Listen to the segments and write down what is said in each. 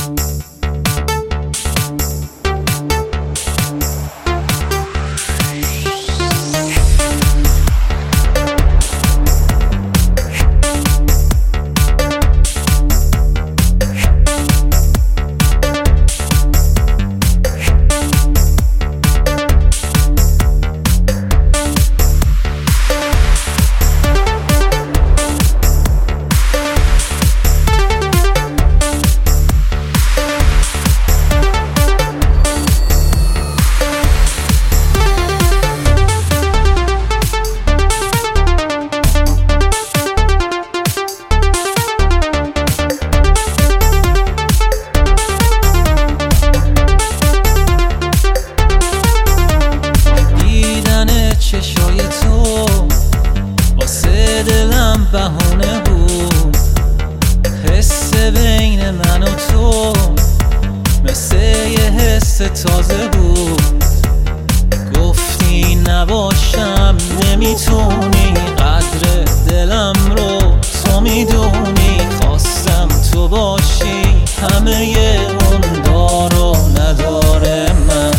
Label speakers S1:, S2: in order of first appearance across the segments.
S1: بهونه بود، حس بین من و تو مثل یه حس تازه بود. گفتی نباشم نمیتونی، قدر دلم رو تو میدونی. خواستم تو باشی، همه اون دارو نداره من.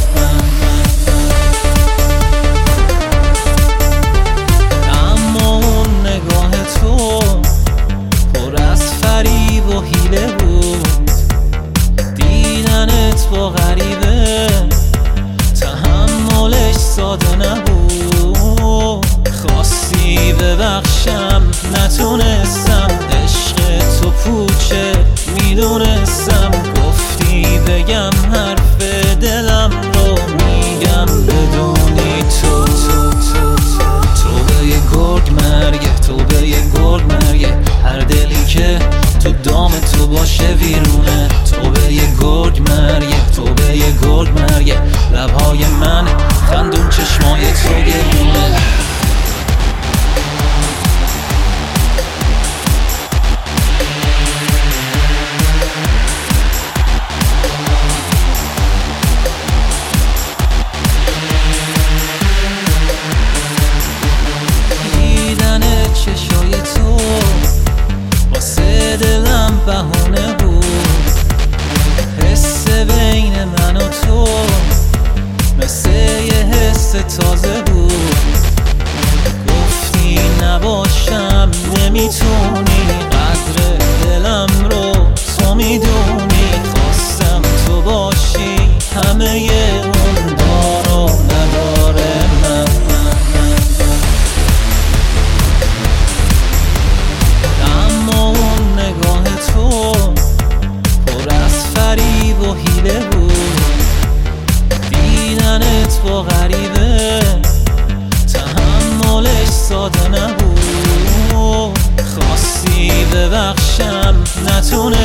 S1: اما اون نگاه تو پر از فریب و حیله بود. دیدنت با غریبه تحملش ساده نبود. خواستی ببخشم نتونستم، عشق تو پوچه میدونستم. گفتی بگم حرف دلم رو، میگم بدونی تو به یه گرگ مرگه، تو به یه گرگ مرگه. هر دلی که تو دام تو باشه ویرونه. تو به یه گرگ مرگه، تو به یه گرگ مرگه. لبهای من خندون، چشمای تو گرونه. چشای تو واسه دلم بهونه بود، حس بین من و تو مثل یه حس تازه بود. گفتی نباشم نمیتونی، قدر دلم رو تو میدونی. خواستم تو باشی، همه اون دارو نداره من. تو پر از فریب و حیله بود. دیدنت با غریبه تحملش ساده نبود. خواستی ببخشم نتونه